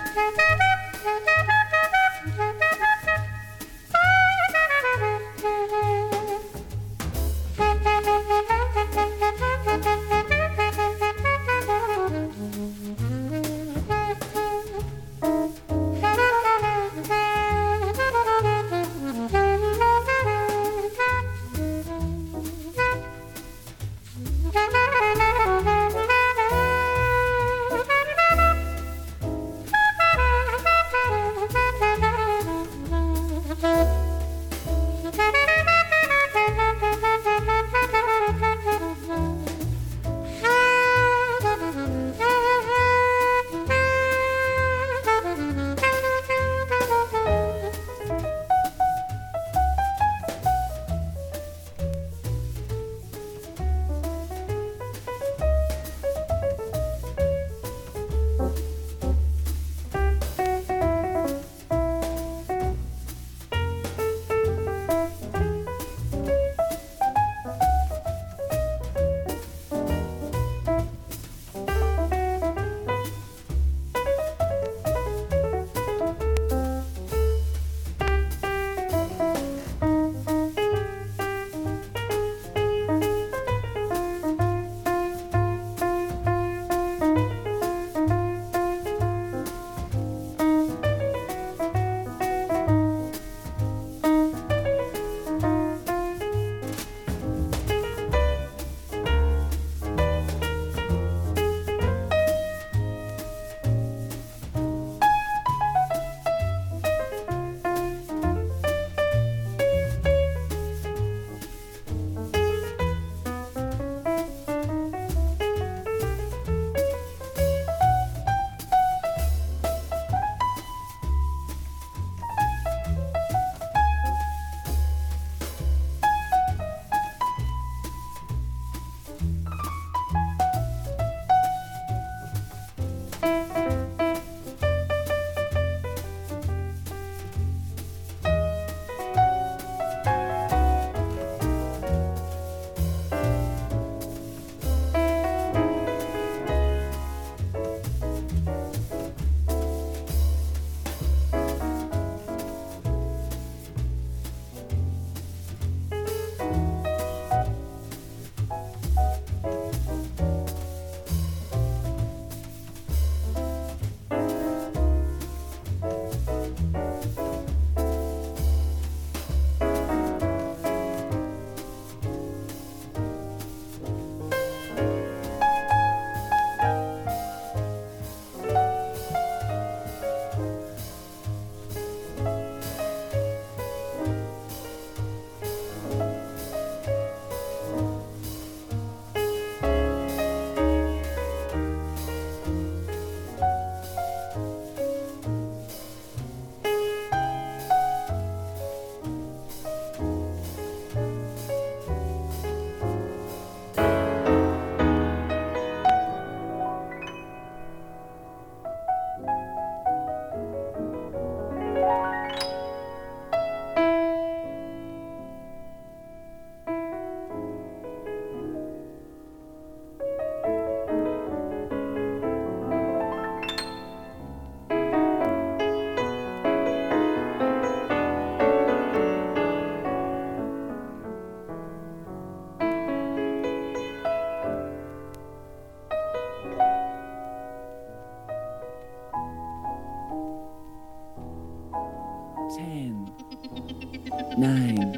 9,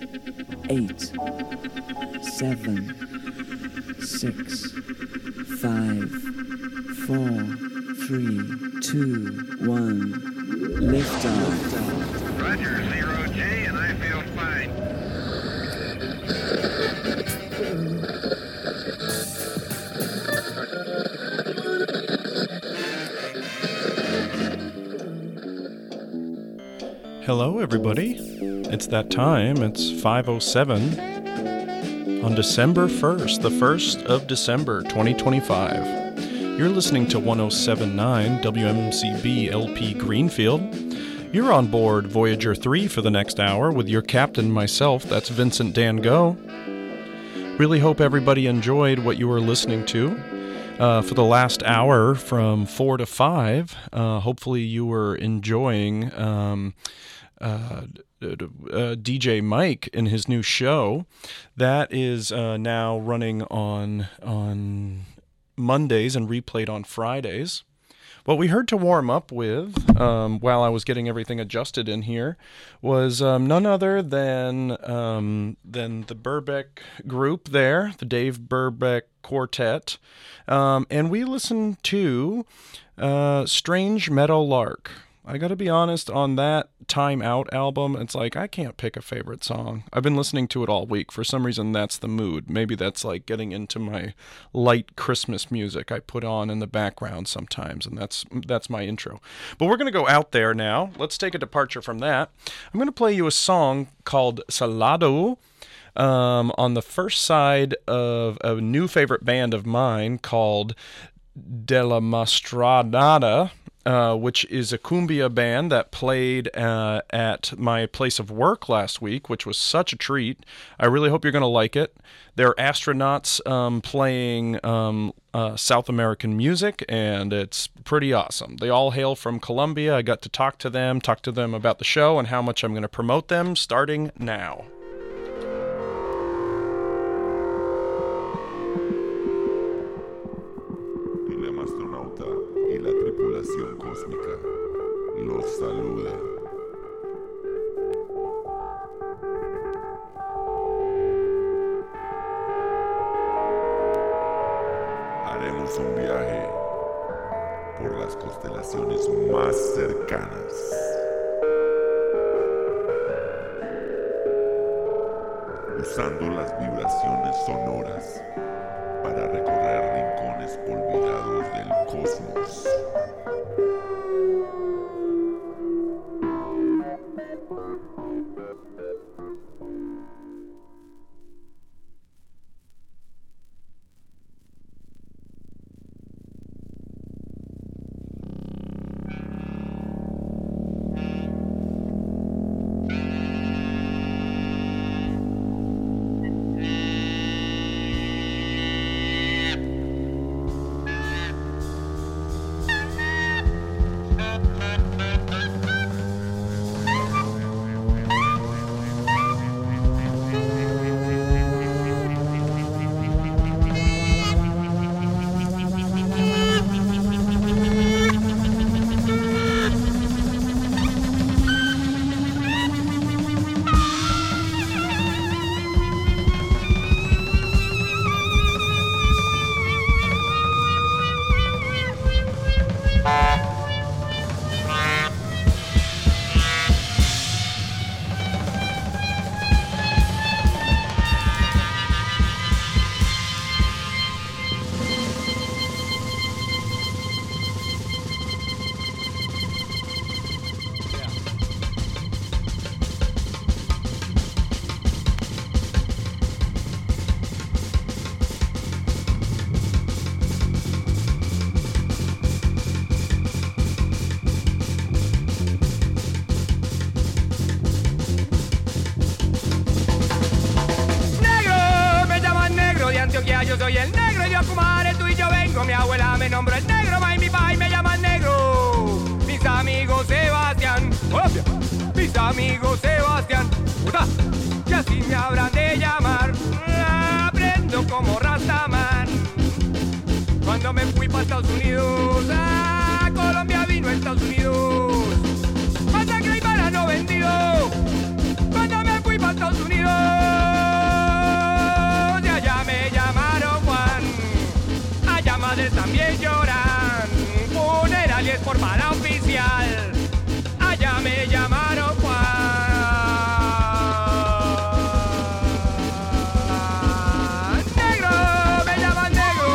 8, 7, 6, 5, 4, 3, 2, 1. Lift off. Roger, 0J, and I feel fine. Hello, everybody. It's that time. It's 5:07 on December 1st, the 1st of December, 2025. You're listening to 107.9 WMCB LP Greenfield. You're on board Voyager 3 for the next hour with your captain, myself. That's Vincent Dan Go. Really hope everybody enjoyed what you were listening to. for the last hour from 4 to 5. Hopefully you were enjoying DJ Mike in his new show. That is now running on Mondays and replayed on Fridays. What we heard to warm up with, while I was getting everything adjusted in here, was none other than the Burbeck group there, the Dave Burbeck Quartet, and we listened to Strange Meadow Lark. I gotta be honest, on that Time Out album, it's like, I can't pick a favorite song. I've been listening to it all week. For some reason, that's the mood. Maybe that's like getting into my light Christmas music I put on in the background sometimes, and that's my intro. But we're gonna go out there now. Let's take a departure from that. I'm gonna play you a song called Salado, on the first side of a new favorite band of mine called De La Mastranada, which is a cumbia band that played at my place of work last week, which was such a treat. I really hope you're going to like it. They're astronauts playing South American music, and it's pretty awesome. They all hail from Colombia. I got to talk to them about the show and how much I'm going to promote them starting now. Cósmica los saluda. Haremos un viaje por las constelaciones más cercanas. Usando las vibraciones sonoras para recorrer rincones olvidados del cosmos. Yo soy el negro y yo Kumare, tú y yo vengo. Mi abuela me nombró el negro, ma y mi pai me llaman negro. Mis amigos Sebastián, Colombia. Mis amigos Sebastián, puta, y así me habrán de llamar. Aprendo como Rastaman. Cuando me fui para Estados Unidos, a Colombia vino a Estados Unidos. Masacre y banano vendido. Cuando me fui para Estados Unidos. También lloran, funerales por bala oficial. Allá me llamaron Juan. Negro, me llaman negro.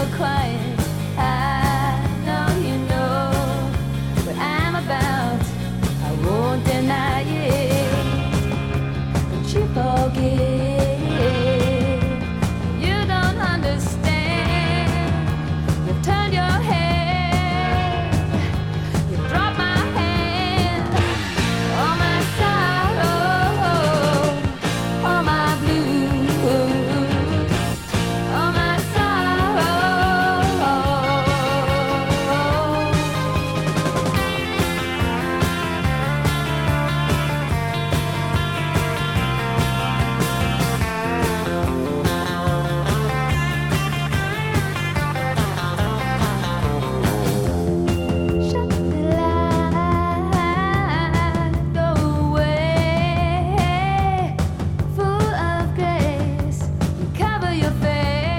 you're quiet. I know you know what I'm about. I won't deny it, but you forget. You don't understand. You've turned your head. You dropped my hand. All my sorrow, all my blues, all my sorrow. Shut the light, go away. Full of grace, cover your face.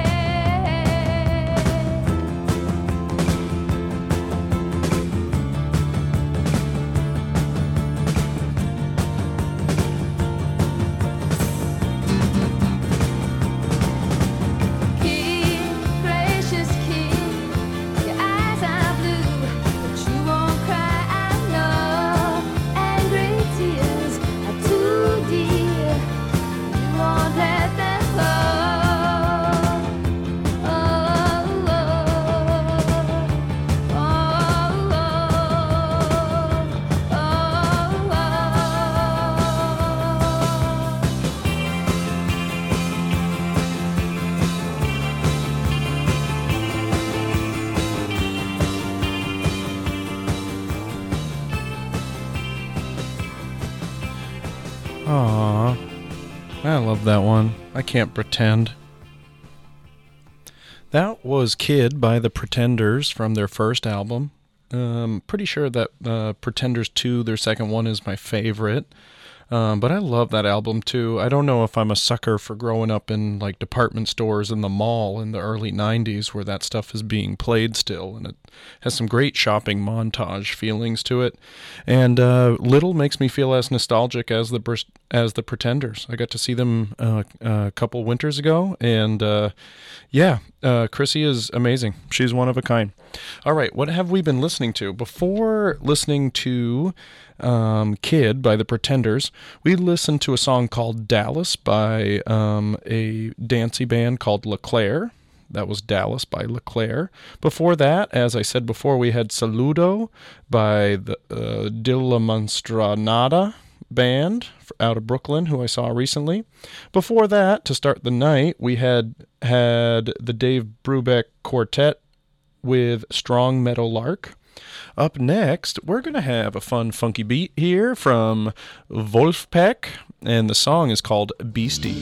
King, gracious King, your eyes are blue, but you won't cry. I know angry tears are too dear. You won't let them flow. Oh, oh, oh, Aww. I love that one. I Can't Pretend. That was Kid by the Pretenders from their first album. Pretty sure that Pretenders 2, their second one, is my favorite. But I love that album too. I don't know if I'm a sucker for growing up in like department stores in the mall in the early 90s where that stuff is being played still, and it has some great shopping montage feelings to it. And Little makes me feel as nostalgic as the Pretenders. I got to see them a couple winters ago, and Chrissy is amazing. She's one of a kind. All right, what have we been listening to? Before listening to Kid by the Pretenders, we listened to a song called Dallas by a dancey band called LeClaire. That was Dallas by LeClaire. Before that, as I said before, we had Saludo by the Dilla Monstranada band out of Brooklyn, who I saw recently. Before that, to start the night, we had the Dave Brubeck Quartet with Strong Meadow Lark. Up next, we're going to have a fun, funky beat here from Wolfpack, and the song is called Beastie.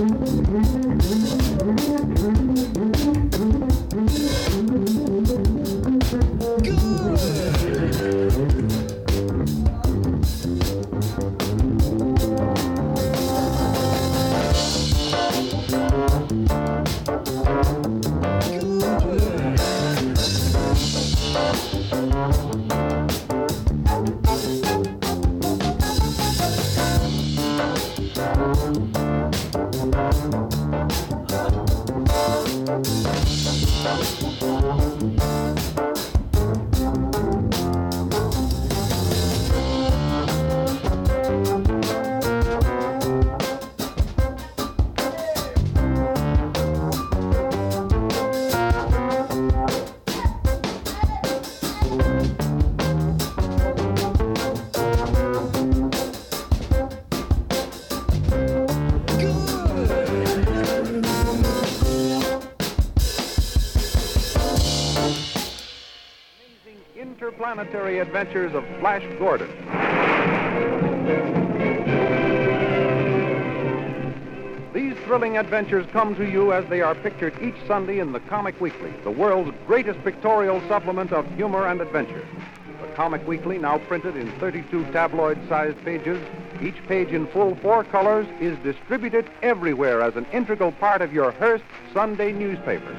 Interplanetary Adventures of Flash Gordon. These thrilling adventures come to you as they are pictured each Sunday in the Comic Weekly, the world's greatest pictorial supplement of humor and adventure. The Comic Weekly, now printed in 32 tabloid-sized pages, each page in full 4 colors, is distributed everywhere as an integral part of your Hearst Sunday newspaper.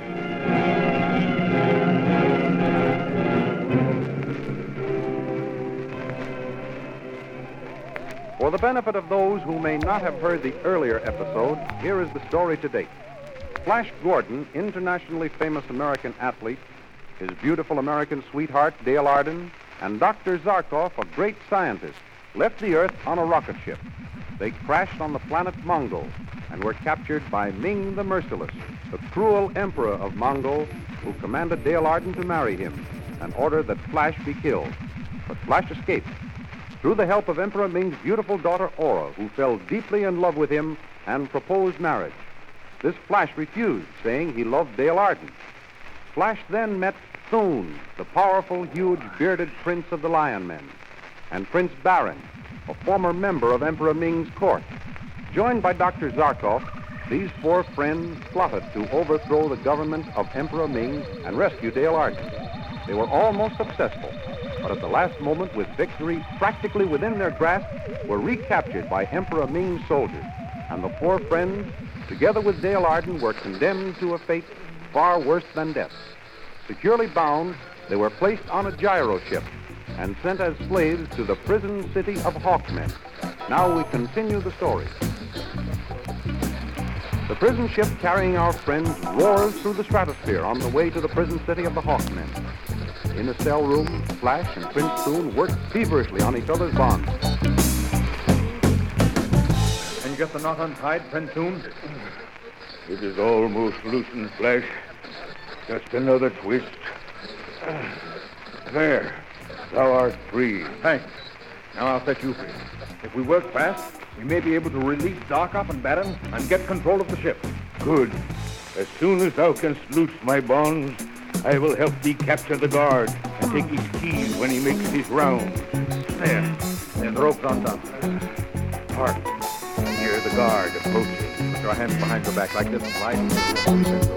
For the benefit of those who may not have heard the earlier episode, here is the story to date. Flash Gordon, internationally famous American athlete, his beautiful American sweetheart, Dale Arden, and Dr. Zarkov, a great scientist, left the Earth on a rocket ship. They crashed on the planet Mongol and were captured by Ming the Merciless, the cruel emperor of Mongol, who commanded Dale Arden to marry him and ordered that Flash be killed. But Flash escaped through the help of Emperor Ming's beautiful daughter Aura, who fell deeply in love with him and proposed marriage. This Flash refused, saying he loved Dale Arden. Flash then met Thune, the powerful, huge, bearded prince of the Lion Men, and Prince Barin, a former member of Emperor Ming's court. Joined by Dr. Zarkov, these 4 friends plotted to overthrow the government of Emperor Ming and rescue Dale Arden. They were almost successful, but at the last moment, with victory practically within their grasp, were recaptured by Emperor Ming's soldiers. And the 4 friends, together with Dale Arden, were condemned to a fate far worse than death. Securely bound, they were placed on a gyro ship and sent as slaves to the prison city of Hawkmen. Now we continue the story. The prison ship carrying our friends roars through the stratosphere on the way to the prison city of the Hawkmen. In the cell room, Flash and Prince Thune work feverishly on each other's bonds. Can you get the knot untied, Prince Thune? It is almost loosened, Flash. Just another twist. There. Thou art free. Thanks. Now I'll set you free. If we work fast, we may be able to release Zarkov and Barin and get control of the ship. Good. As soon as thou canst loose my bonds, I will help thee capture the guard and take his keys when he makes his rounds. There. There's ropes on top. Hark. I hear the guard approaching. Put your hands behind your back like this and slide into the rope.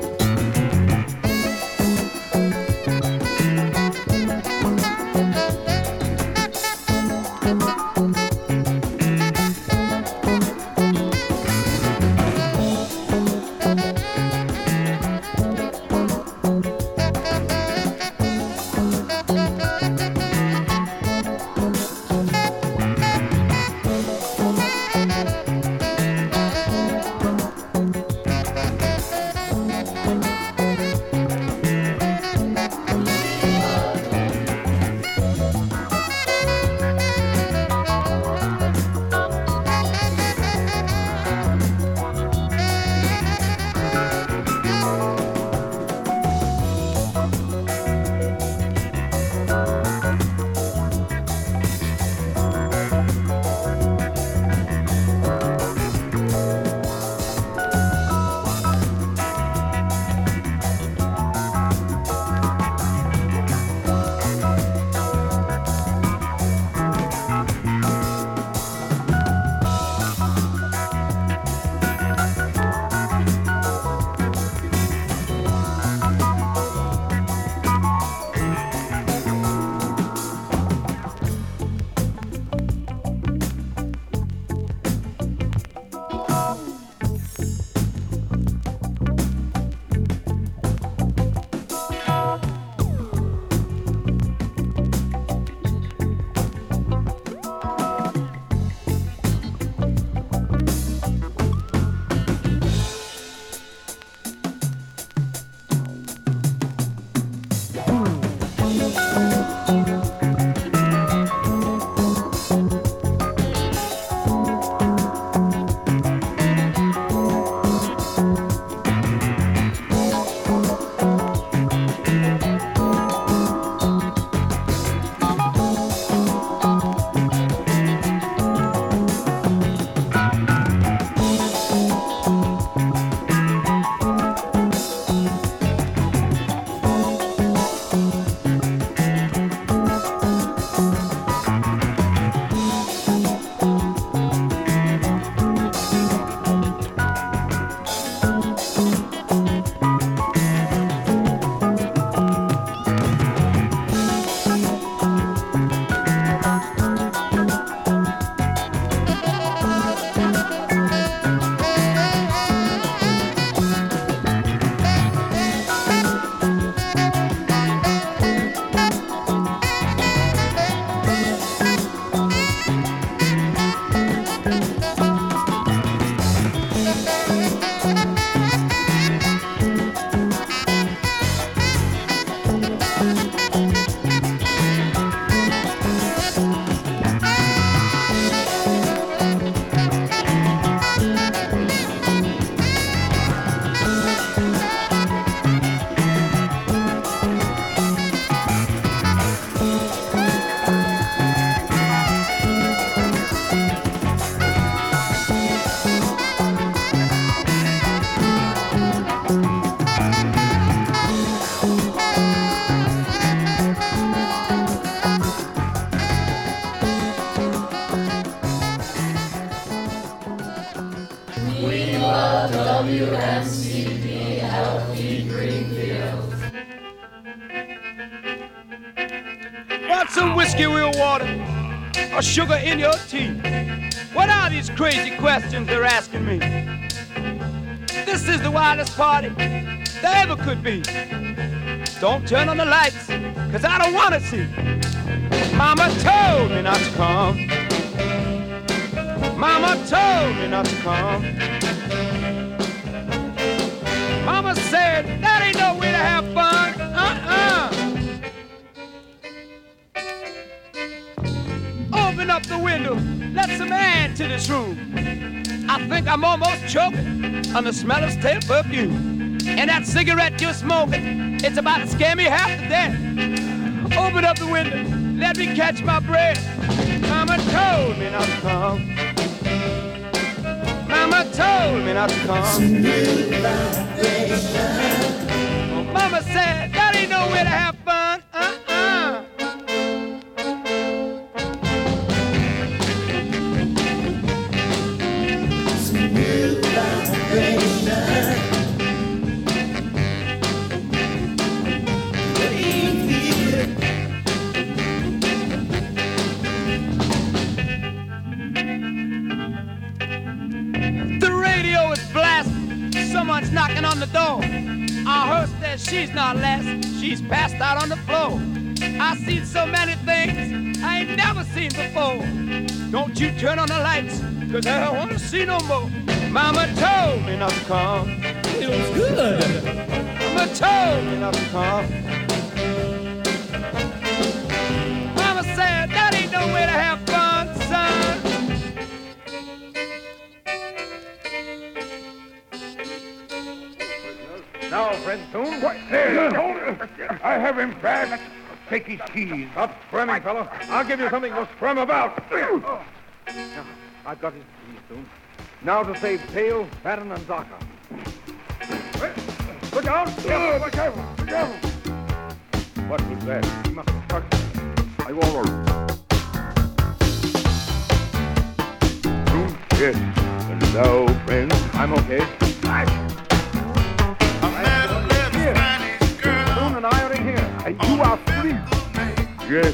We love WMCP Healthy Greenfield. Want some whiskey, real water, or sugar in your tea? What are these crazy questions they're asking me? This is the wildest party there ever could be. Don't turn on the lights, 'cause I don't want to see. Mama told me not to come. Mama told me not to come. Mama said that ain't no way to have fun. Open up the window, let some air into this room. I think I'm almost choking on the smell of stale perfume. And that cigarette you're smoking, it's about to scare me half to death. Open up the window, let me catch my breath. Mama told me not to come. Mama told me not to come. Mama said that ain't no way to have fun. Someone's knocking on the door. Our host says she's not less. She's passed out on the floor. I've seen so many things I ain't never seen before. Don't you turn on the lights, 'cause I don't want to see no more. Mama told me not to come. It was good. Mama told me not to come. Mama said that ain't no way to have fun, son. Now, friend Soon. What? There. I have him fast. Take his keys. Stop squirming, fellow. I'll give you something to squirm about. Now, I've got his keys, Soon. Now to save Tail, Batten, and Zaka. Look out! Be careful! Be careful! What was that? He must have struck. Are you all right? Soon? Yes. And now, friend? I'm okay. Soon and I are in here. And you are free. Yes.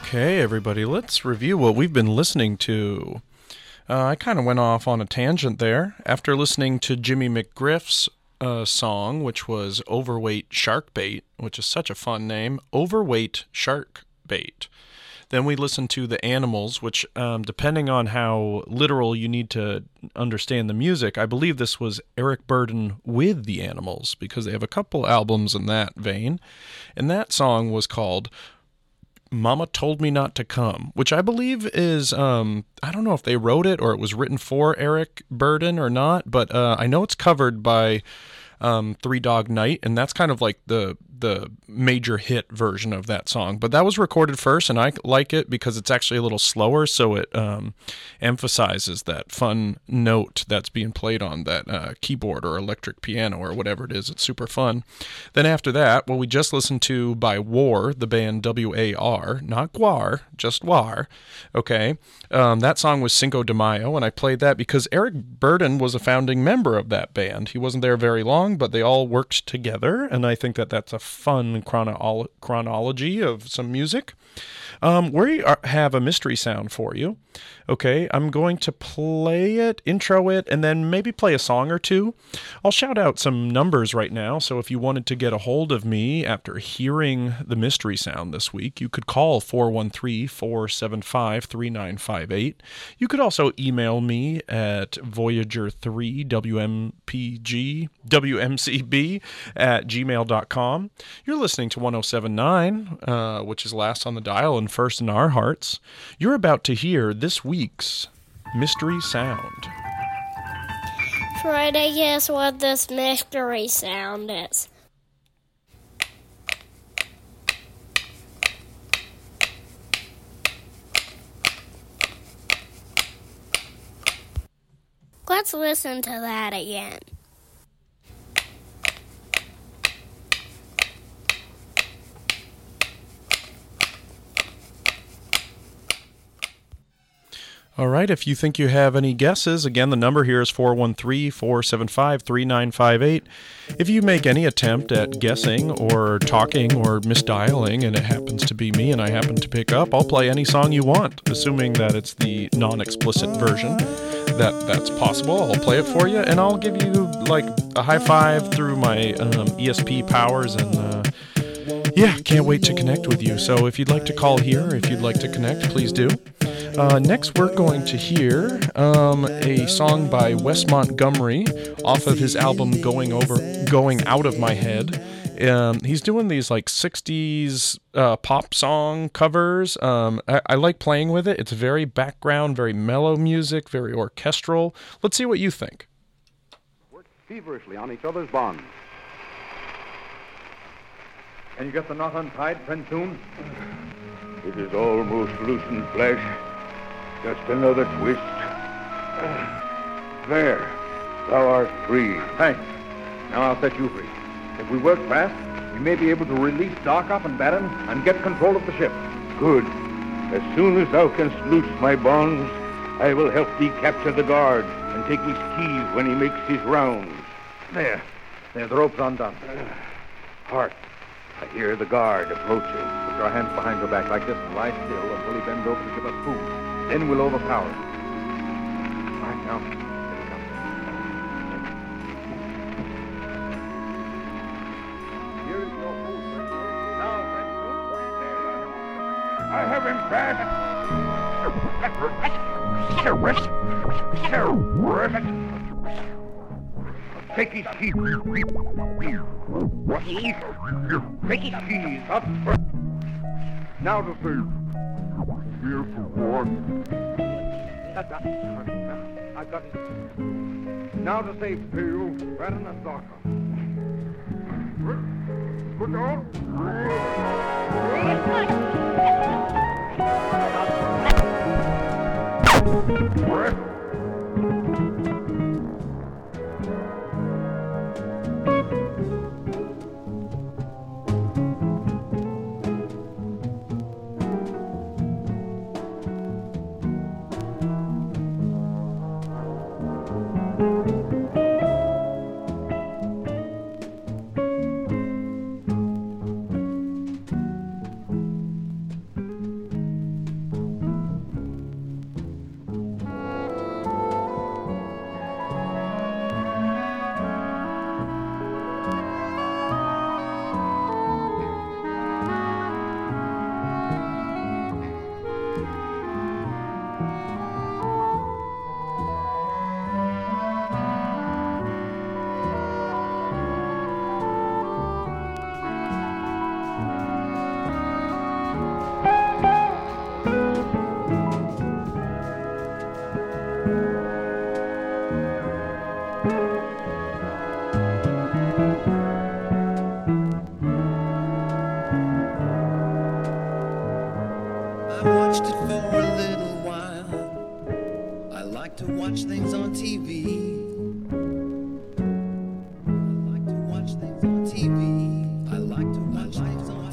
Okay, everybody, let's review what we've been listening to. I kind of went off on a tangent there after listening to Jimmy McGriff's song, which was Overweight Shark Bait, which is such a fun name, Overweight Shark Bait. Then we listened to The Animals, which, depending on how literal you need to understand the music, I believe this was Eric Burdon with The Animals, because they have a couple albums in that vein. And that song was called Mama Told Me Not to Come, which I believe is, I don't know if they wrote it or it was written for Eric Burdon or not, but I know it's covered by Three Dog Night, and that's kind of like the major hit version of that song. But that was recorded first, and I like it because it's actually a little slower, so it emphasizes that fun note that's being played on that keyboard or electric piano or whatever it is. It's super fun. Then after that, what we just listened to by War, the band W-A-R, not Guar, just War, okay? That song was Cinco de Mayo, and I played that because Eric Burdon was a founding member of that band. He wasn't there very long, but they all worked together, and I think that that's a fun chronology of some music. We have a mystery sound for you. Okay, I'm going to play it, intro it, and then maybe play a song or two. I'll shout out some numbers right now, so if you wanted to get a hold of me after hearing the mystery sound this week, you could call 413-475-3958. You could also email me at voyager3wmcb@gmail.com. You're listening to 107.9, which is last on the dial and first in our hearts. You're about to hear this week's mystery sound. Try to guess what this mystery sound is. Let's listen to that again. All right, if you think you have any guesses, again, the number here is 413-475-3958. If you make any attempt at guessing or talking or misdialing, and it happens to be me and I happen to pick up, I'll play any song you want, assuming that it's the non-explicit version. That's possible. I'll play it for you, and I'll give you, like, a high five through my ESP powers, and can't wait to connect with you. So if you'd like to call here, if you'd like to connect, please do. Next, we're going to hear a song by Wes Montgomery off of his album Going Out of My Head. He's doing these like 60s pop song covers. I like playing with it. It's very background, very mellow music, very orchestral. Let's see what you think. Work feverishly on each other's bonds. Can you get the knot untied, friend Toon? It is almost loosened, Flash. Just another twist. There. Thou art free. Thanks. Now I'll set you free. If we work fast, we may be able to release Doc up and Batten and get control of the ship. Good. As soon as thou canst loose my bonds, I will help thee capture the guard and take his keys when he makes his rounds. There. The rope's undone. Hark. I hear the guard approaching. Put your hands behind your back like this and lie still until he bends over to give us food. Then we'll overpower him. All right, now. Here he comes. Here is your food, friend. Now, friend, I have him fast. Take his keys. Take his keys. Up. now to see. Here for what? I've got it. Now to save Peel, Batten, and Docker. Put on. I watched it for a little while. I like to watch things on TV. I like to watch things on TV. I like to watch things on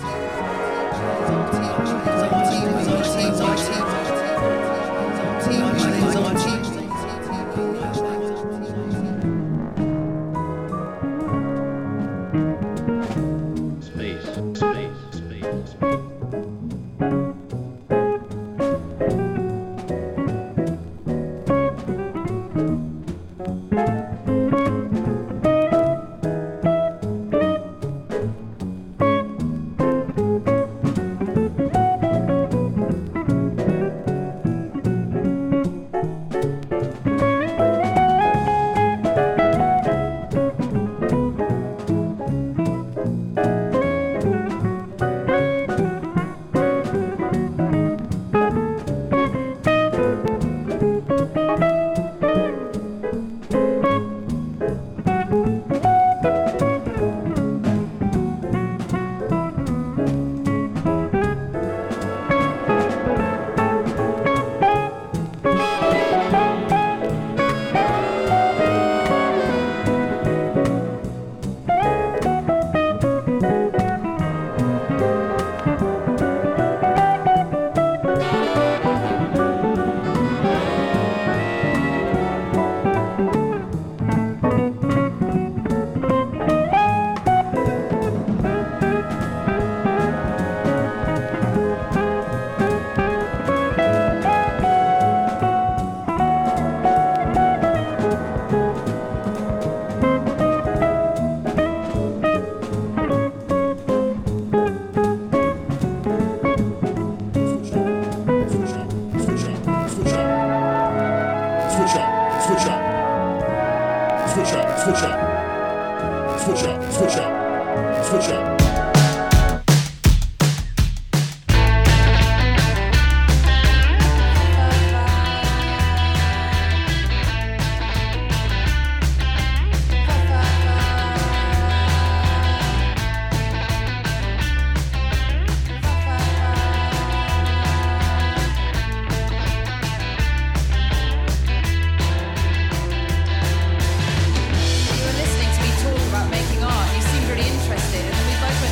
You were listening to me talk about making art. You seemed really interested, and then we both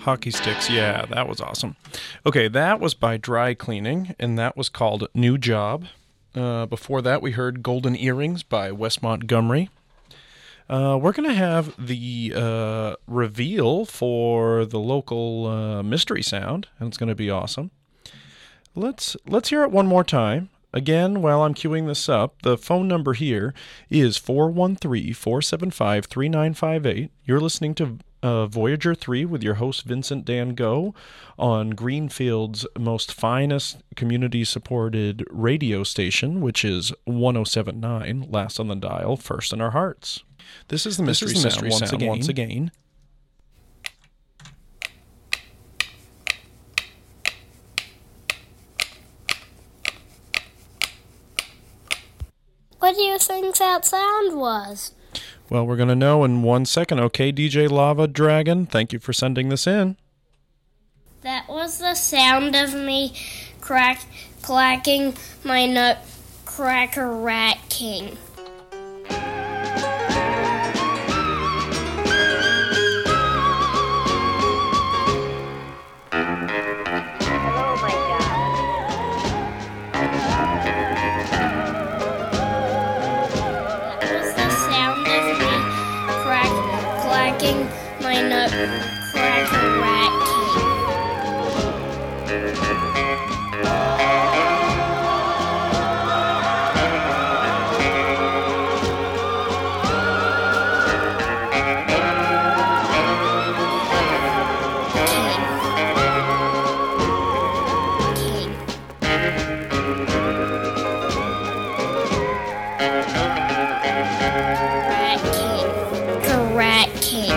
Hockey Sticks, yeah, that was awesome. Okay, that was by Dry Cleaning, and that was called New Job. Before that, we heard Golden Earrings by Wes Montgomery. We're going to have the reveal for the local mystery sound, and it's going to be awesome. Let's hear it one more time. Again, while I'm queuing this up, the phone number here is 413-475-3958. You're listening to Voyager 3 with your host Vincent Dan Go on Greenfield's most finest community-supported radio station, which is 107.9, last on the dial, first in our hearts. This is the mystery sound once again. What do you think that sound was? Well, we're going to know in 1 second. Okay, DJ Lava Dragon, thank you for sending this in. That was the sound of me clacking my Nutcracker Rat King. My Nutcracker Rat King. Rat King.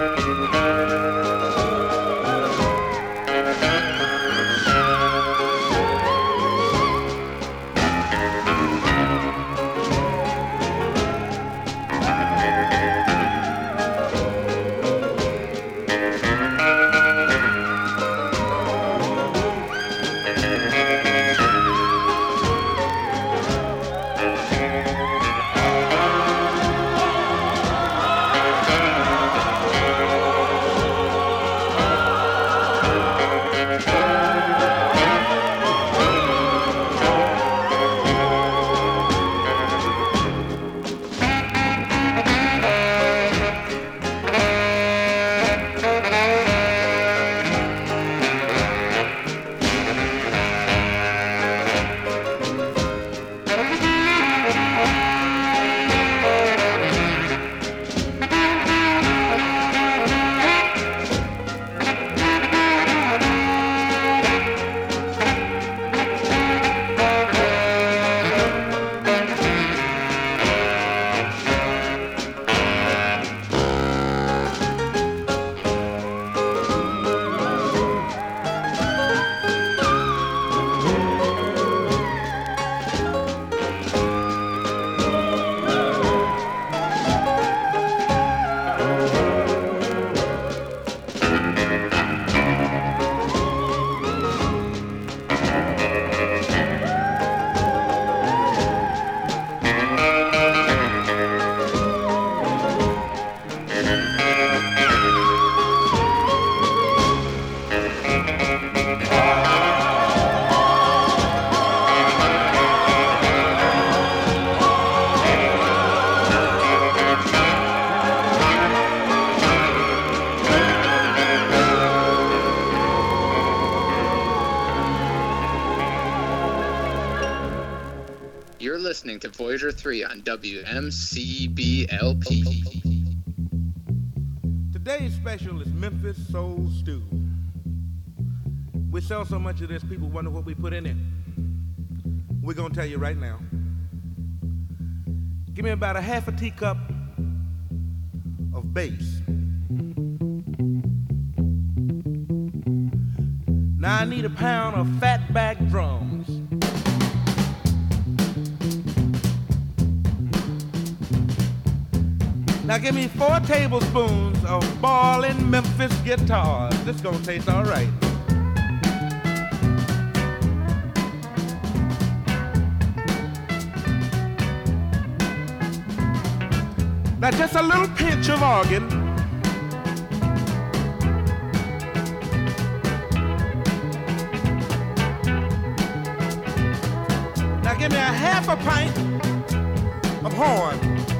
Listening to Voyager 3 on WMCBLP. Today's special is Memphis Soul Stew. We sell so much of this, people wonder what we put in it. We're going to tell you right now. Give me about a half a teacup of bass. Now I need a pound of fatback drums. Now give me 4 tablespoons of ballin' Memphis guitars. This gonna taste all right. Now just a little pinch of organ. give me a half a pint of horn.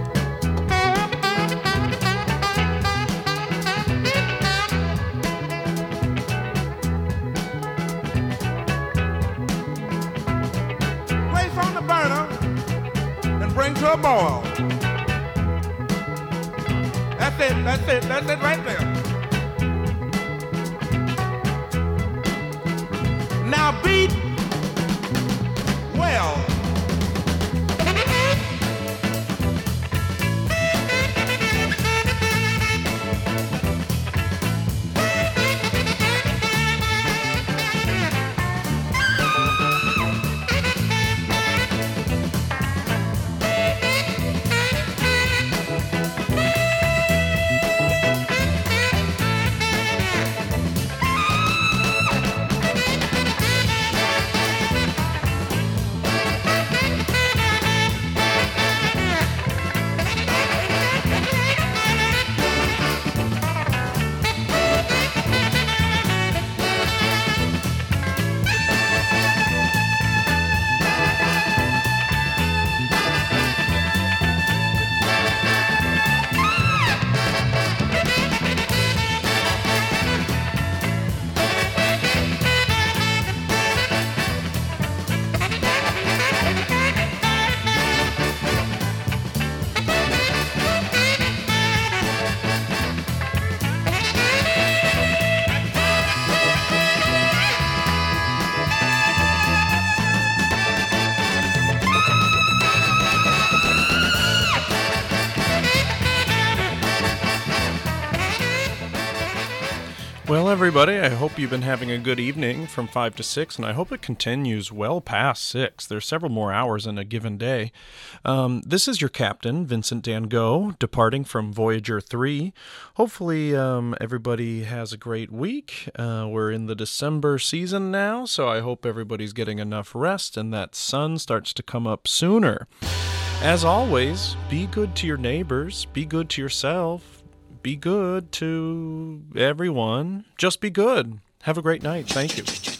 Place on the burner and bring to a boil. That's it right there. Now beat well. Well, everybody, I hope you've been having a good evening from 5 to 6, and I hope it continues well past 6. There's several more hours in a given day. This is your captain, Vincent Dango, departing from Voyager 3. Hopefully, everybody has a great week. We're in the December season now, so I hope everybody's getting enough rest and that sun starts to come up sooner. As always, be good to your neighbors, be good to yourself. Be good to everyone. Just be good. Have a great night. Thank you.